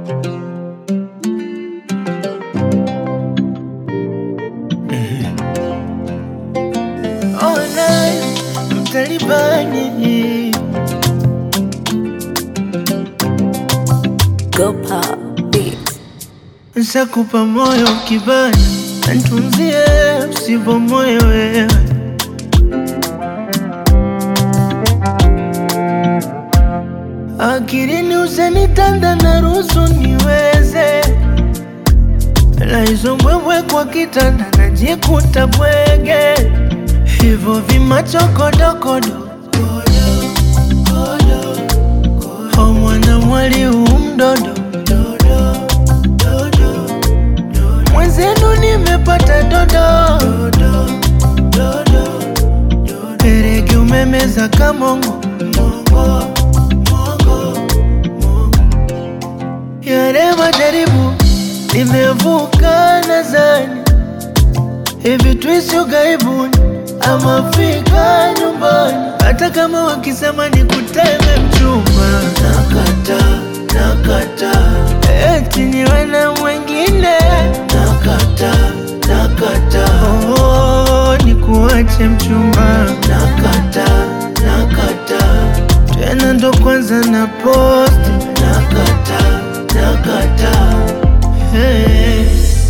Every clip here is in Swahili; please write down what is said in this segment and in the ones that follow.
Online mtalibani Go Pop Beats. nsakupa moyo kibani, ntunzie usivo moyo wewe. Akilini usenitanda na ruhusu niweze, na hizo mbwembwe kwa kitanda najikuta bwege. Hivo vimacho kodokodo o mwana mwali umdodo, mwenzenu nimepata dodo, erege umemeza kamongo, yale majaribu nimevuka nazani, hivi tuisi ugaibuni ama fika nyumbani. Hata kama wakisema nikuteme mchumba, nakata, nakata. Eti niwe na mwengine, nakata, nakata. Oh, nikuache mchumba, nakata, nakata. Tena ndo kwanza na posti, nakata, nakata. Hey,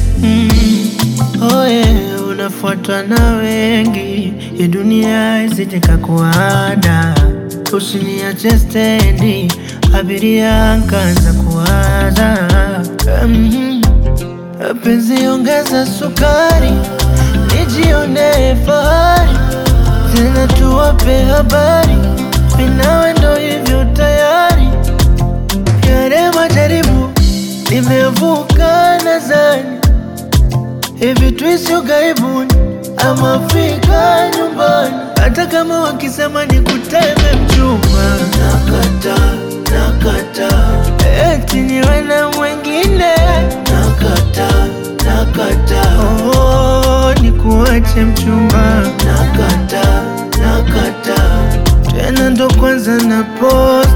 oh yeah, unafuatwa na wengi, ya dunia isije kakuada. Usiniache stendi, abiria nkaanza kuwaza. Penzi ongeza sukari, nijione fahari, tena tuwape habari, minawe ndo hivyo tayari. Yale majaribu nimevuka nazani, hivi tuisi ugaibuni ama fika nyumbani. Hata kama wakisema nikuteme mchumba, nakata, nakata. Eti niwe na mwengine, nakata, nakata. Oh, nikuache mchumba, nakata, nakata. Tena ndo kwanza na posti.